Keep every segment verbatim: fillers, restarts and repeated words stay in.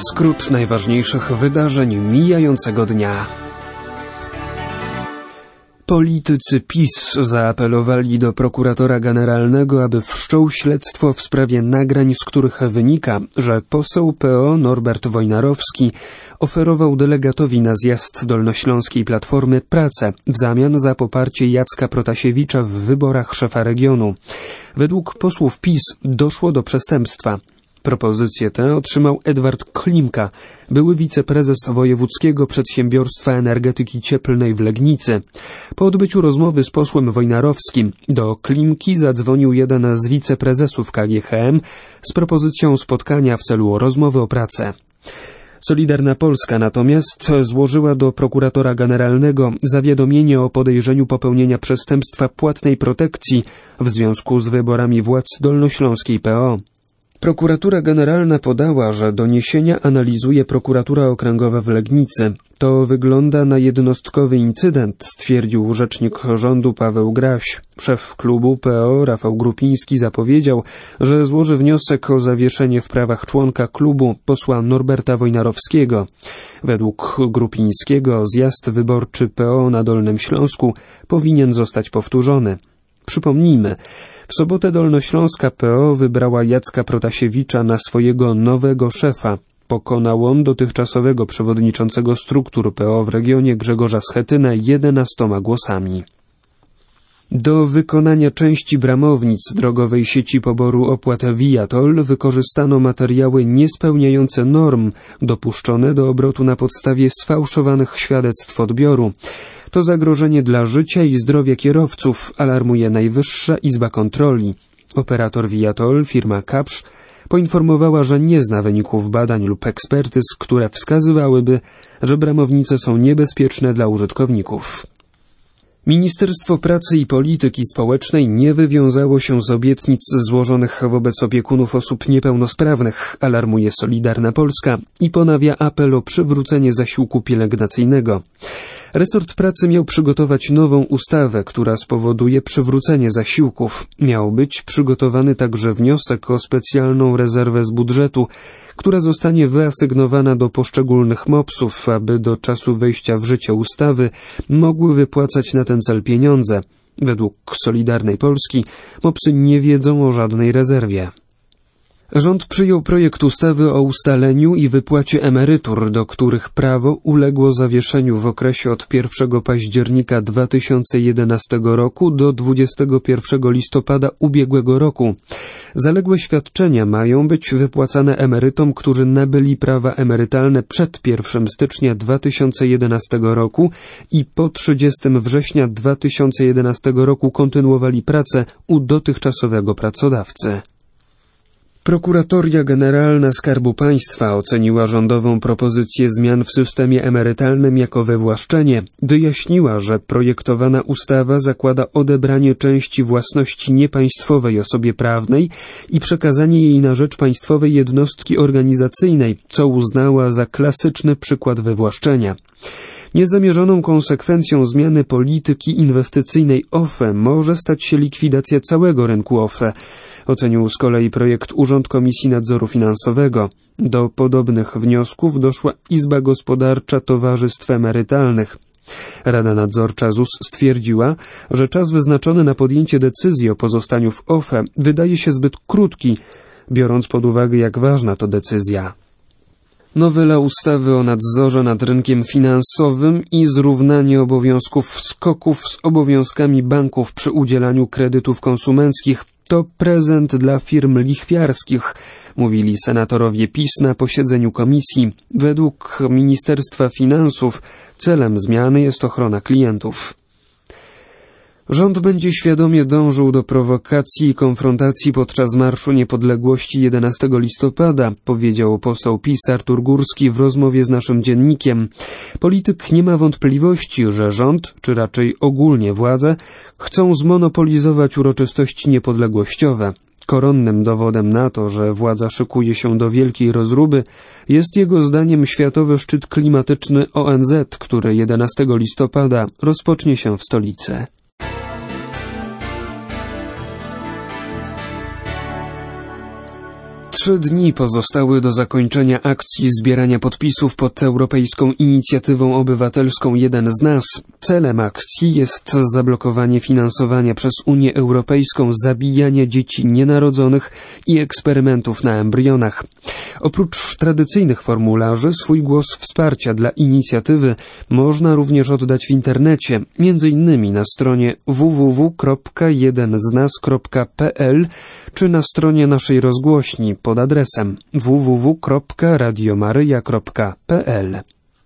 Skrót najważniejszych wydarzeń mijającego dnia. Politycy PiS zaapelowali do prokuratora generalnego, aby wszczął śledztwo w sprawie nagrań, z których wynika, że poseł P O Norbert Wojnarowski oferował delegatowi na zjazd Dolnośląskiej Platformy pracę w zamian za poparcie Jacka Protasiewicza w wyborach szefa regionu. Według posłów PiS doszło do przestępstwa. Propozycję tę otrzymał Edward Klimka, były wiceprezes Wojewódzkiego Przedsiębiorstwa Energetyki Cieplnej w Legnicy. Po odbyciu rozmowy z posłem Wojnarowskim do Klimki zadzwonił jeden z wiceprezesów K G H M z propozycją spotkania w celu rozmowy o pracę. Solidarna Polska natomiast złożyła do prokuratora generalnego zawiadomienie o podejrzeniu popełnienia przestępstwa płatnej protekcji w związku z wyborami władz dolnośląskiej P O. Prokuratura Generalna podała, że doniesienia analizuje prokuratura okręgowa w Legnicy. To wygląda na jednostkowy incydent, stwierdził rzecznik rządu Paweł Graś. Szef klubu P O Rafał Grupiński zapowiedział, że złoży wniosek o zawieszenie w prawach członka klubu posła Norberta Wojnarowskiego. Według Grupińskiego zjazd wyborczy P O na Dolnym Śląsku powinien zostać powtórzony. Przypomnijmy, w sobotę Dolnośląska P O wybrała Jacka Protasiewicza na swojego nowego szefa. Pokonał on dotychczasowego przewodniczącego struktur P O w regionie Grzegorza Schetynę jedenastoma głosami. Do wykonania części bramownic drogowej sieci poboru opłat Viator wykorzystano materiały niespełniające norm, dopuszczone do obrotu na podstawie sfałszowanych świadectw odbioru. To zagrożenie dla życia i zdrowia kierowców, alarmuje Najwyższa Izba Kontroli. Operator Viator, firma Kapsz, poinformowała, że nie zna wyników badań lub ekspertyz, które wskazywałyby, że bramownice są niebezpieczne dla użytkowników. Ministerstwo Pracy i Polityki Społecznej nie wywiązało się z obietnic złożonych wobec opiekunów osób niepełnosprawnych, alarmuje Solidarna Polska i ponawia apel o przywrócenie zasiłku pielęgnacyjnego. Resort pracy miał przygotować nową ustawę, która spowoduje przywrócenie zasiłków. Miał być przygotowany także wniosek o specjalną rezerwę z budżetu, która zostanie wyasygnowana do poszczególnych mopsów, aby do czasu wejścia w życie ustawy mogły wypłacać na ten cel pieniądze. Według Solidarnej Polski mopsy nie wiedzą o żadnej rezerwie. Rząd przyjął projekt ustawy o ustaleniu i wypłacie emerytur, do których prawo uległo zawieszeniu w okresie od pierwszego października dwa tysiące jedenastego roku do dwudziestego pierwszego listopada ubiegłego roku. Zaległe świadczenia mają być wypłacane emerytom, którzy nabyli prawa emerytalne przed pierwszego stycznia dwa tysiące jedenastego roku i po trzydziestego września dwa tysiące jedenastego roku kontynuowali pracę u dotychczasowego pracodawcy. Prokuratoria Generalna Skarbu Państwa oceniła rządową propozycję zmian w systemie emerytalnym jako wywłaszczenie. Wyjaśniła, że projektowana ustawa zakłada odebranie części własności niepaństwowej osobie prawnej i przekazanie jej na rzecz państwowej jednostki organizacyjnej, co uznała za klasyczny przykład wywłaszczenia. Niezamierzoną konsekwencją zmiany polityki inwestycyjnej O F E może stać się likwidacja całego rynku O F E, ocenił z kolei projekt Urząd Komisji Nadzoru Finansowego. Do podobnych wniosków doszła Izba Gospodarcza Towarzystw Emerytalnych. Rada Nadzorcza Z U S stwierdziła, że czas wyznaczony na podjęcie decyzji o pozostaniu w O F E wydaje się zbyt krótki, biorąc pod uwagę, jak ważna to decyzja. Nowela ustawy o nadzorze nad rynkiem finansowym i zrównanie obowiązków SKOK-ów z obowiązkami banków przy udzielaniu kredytów konsumenckich to prezent dla firm lichwiarskich, mówili senatorowie PiS na posiedzeniu komisji. Według Ministerstwa Finansów celem zmiany jest ochrona klientów. Rząd będzie świadomie dążył do prowokacji i konfrontacji podczas Marszu Niepodległości jedenastego listopada, powiedział poseł PiS Artur Górski w rozmowie z naszym dziennikiem. Polityk nie ma wątpliwości, że rząd, czy raczej ogólnie władze, chcą zmonopolizować uroczystości niepodległościowe. Koronnym dowodem na to, że władza szykuje się do wielkiej rozruby, jest jego zdaniem Światowy Szczyt Klimatyczny O N Z, który jedenastego listopada rozpocznie się w stolicy. Trzy dni pozostały do zakończenia akcji zbierania podpisów pod Europejską Inicjatywą Obywatelską Jeden z nas. Celem akcji jest zablokowanie finansowania przez Unię Europejską zabijania dzieci nienarodzonych i eksperymentów na embrionach. Oprócz tradycyjnych formularzy swój głos wsparcia dla inicjatywy można również oddać w internecie, między innymi na stronie w w w kropka jeden z nas kropka p l czy na stronie naszej rozgłośni pod adresem w w w kropka radio maryja kropka p l.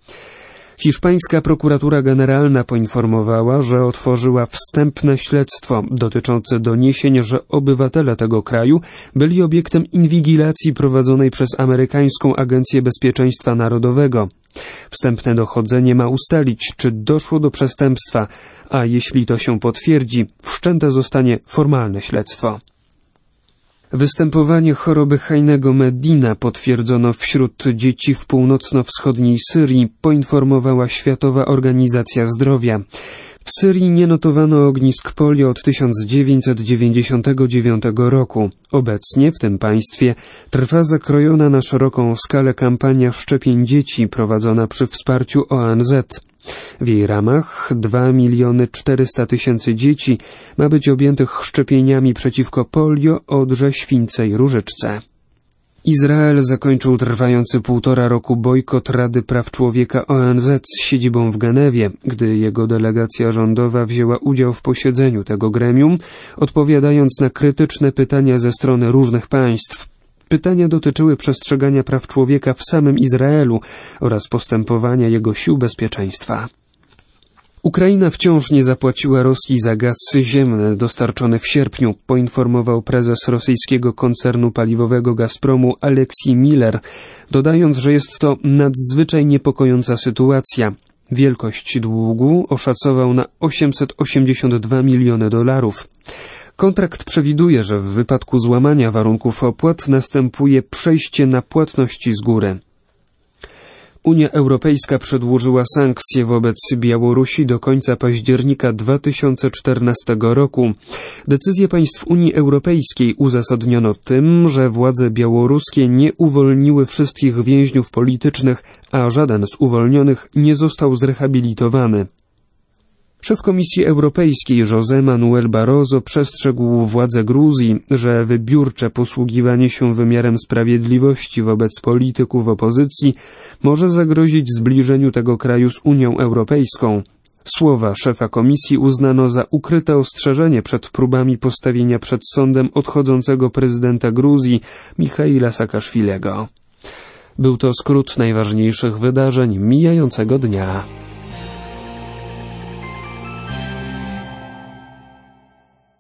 Hiszpańska prokuratura generalna poinformowała, że otworzyła wstępne śledztwo dotyczące doniesień, że obywatele tego kraju byli obiektem inwigilacji prowadzonej przez amerykańską Agencję Bezpieczeństwa Narodowego. Wstępne dochodzenie ma ustalić, czy doszło do przestępstwa, a jeśli to się potwierdzi, wszczęte zostanie formalne śledztwo. Występowanie choroby Heinego Medina potwierdzono wśród dzieci w północno-wschodniej Syrii, poinformowała Światowa Organizacja Zdrowia. W Syrii nie notowano ognisk polio od tysiąc dziewięćset dziewięćdziesiątego dziewiątego roku. Obecnie w tym państwie trwa zakrojona na szeroką skalę kampania szczepień dzieci prowadzona przy wsparciu O N Z. W jej ramach dwa miliony czterysta tysięcy dzieci ma być objętych szczepieniami przeciwko polio, odrze, śwince i różyczce. Izrael zakończył trwający półtora roku bojkot Rady Praw Człowieka O N Z z siedzibą w Genewie, gdy jego delegacja rządowa wzięła udział w posiedzeniu tego gremium, odpowiadając na krytyczne pytania ze strony różnych państw. Pytania dotyczyły przestrzegania praw człowieka w samym Izraelu oraz postępowania jego sił bezpieczeństwa. Ukraina wciąż nie zapłaciła Rosji za gaz ziemny dostarczony w sierpniu, poinformował prezes rosyjskiego koncernu paliwowego Gazpromu Aleksij Miller, dodając, że jest to nadzwyczaj niepokojąca sytuacja. Wielkość długu oszacował na osiemset osiemdziesiąt dwa miliony dolarów. Kontrakt przewiduje, że w wypadku złamania warunków opłat następuje przejście na płatności z góry. Unia Europejska przedłużyła sankcje wobec Białorusi do końca października dwa tysiące czternastego roku. Decyzję państw Unii Europejskiej uzasadniono tym, że władze białoruskie nie uwolniły wszystkich więźniów politycznych, a żaden z uwolnionych nie został zrehabilitowany. Szef Komisji Europejskiej José Manuel Barroso przestrzegł władze Gruzji, że wybiórcze posługiwanie się wymiarem sprawiedliwości wobec polityków opozycji może zagrozić zbliżeniu tego kraju z Unią Europejską. Słowa szefa komisji uznano za ukryte ostrzeżenie przed próbami postawienia przed sądem odchodzącego prezydenta Gruzji Michaila Saakaszwilego. Był to skrót najważniejszych wydarzeń mijającego dnia.